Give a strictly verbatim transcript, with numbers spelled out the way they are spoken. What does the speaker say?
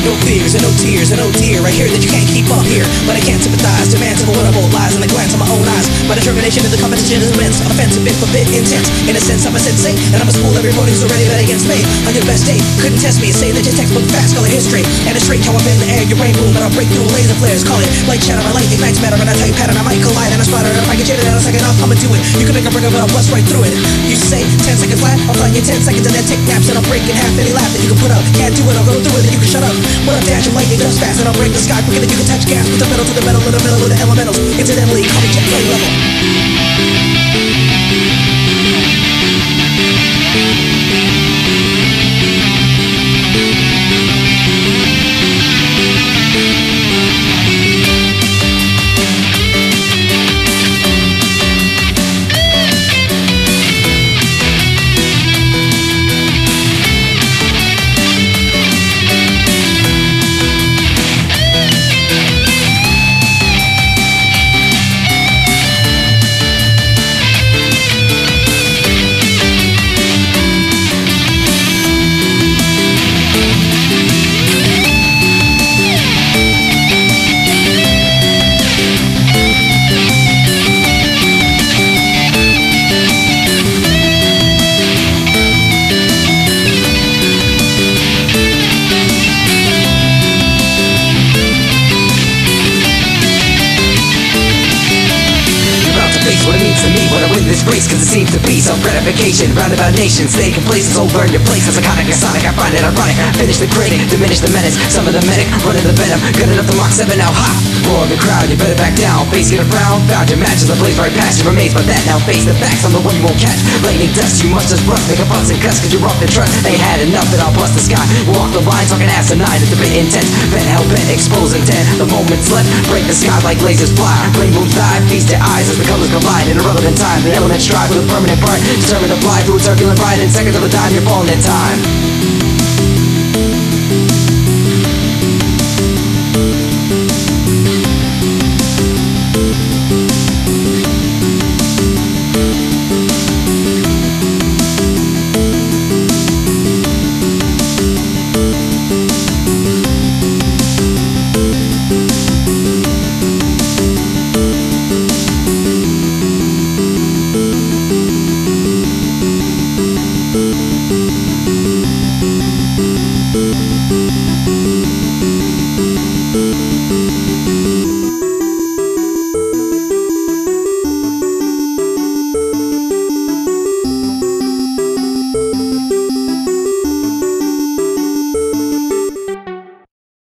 No fears and no tears and no tear. I hear that you can't keep up here, but I can't sympathize. Demands of what I bold lies in the glance of my own eyes. My determination in the competition is immense. Offensive, bit for bit, intense. In a sense, I'm a sensei, and I'm a school everybody who's already bet against me. On your best day, couldn't test me. Say that your textbook fast, call it history. And it's strange how I bend the air, your brain boom, and I'll break through laser flares. Call it light shadow, my light ignites matter, and I tight pattern. I might collide and I spider. If I get jaded in a second, I'll come into it. You can make a break, but I'll bust right through it. You say ten seconds flat, I'll fly you ten seconds and then take naps, and I'll break in half any laugh that you can put up. Can't do it, I'll go through it, and you can shut up. When I'm dash, I'm lightning goes fast, and I'll break the sky quicker than you can touch gas. Put the metal to the metal, and the metal to the elementals. Incidentally, call me jet plane level. What it means to me when I win this race, cause it seems to be self-gratification. Roundabout nations, stay complacent, so burn your place. As iconic as Sonic, I find it ironic. Finish the grading, diminish the menace. Some of the medic, running the venom. Good enough to Mark seven now, ha! Roar the crowd, you better back down. Face get a frown, found your match as I blaze right past you. Remains but that now, face the facts, I'm the one you won't catch. Lightning dust, you must just run, make a fuss and cuss, cause you're off the trust. Ain't had enough that I'll bust the sky. Walk the line, talking asinine, it's a bit intense. Bent hell bent, exposing ten. The moment's left, break the sky like lasers fly. Flame moons dive, feast their eyes as the colors collide. In irrelevant time, the elements strive with a permanent part. Determined to fly through a turbulent ride. In seconds of a dime, you're falling in time.